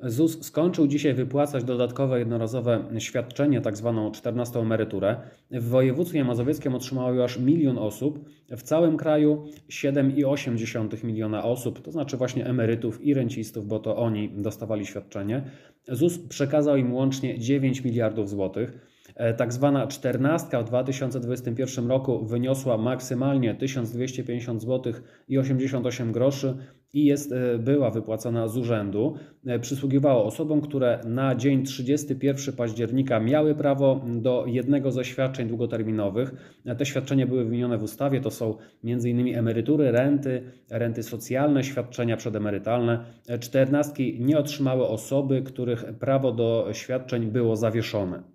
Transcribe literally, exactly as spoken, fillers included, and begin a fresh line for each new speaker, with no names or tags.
ZUS skończył dzisiaj wypłacać dodatkowe jednorazowe świadczenie, tak zwaną czternastą emeryturę. W województwie mazowieckim otrzymało już aż milion osób, w całym kraju siedem przecinek osiem miliona osób, to znaczy właśnie emerytów i rencistów, bo to oni dostawali świadczenie. ZUS przekazał im łącznie dziewięć miliardów złotych. Tak zwana czternastka w dwa tysiące dwudziestym pierwszym roku wyniosła maksymalnie tysiąc dwieście pięćdziesiąt złotych i osiemdziesiąt osiem groszy i jest, była wypłacona z urzędu. Przysługiwało osobom, które na dzień trzydziestego pierwszego października miały prawo do jednego ze świadczeń długoterminowych. Te świadczenia były wymienione w ustawie, to są między innymi emerytury, renty, renty socjalne, świadczenia przedemerytalne. Czternastki nie otrzymały osoby, których prawo do świadczeń było zawieszone.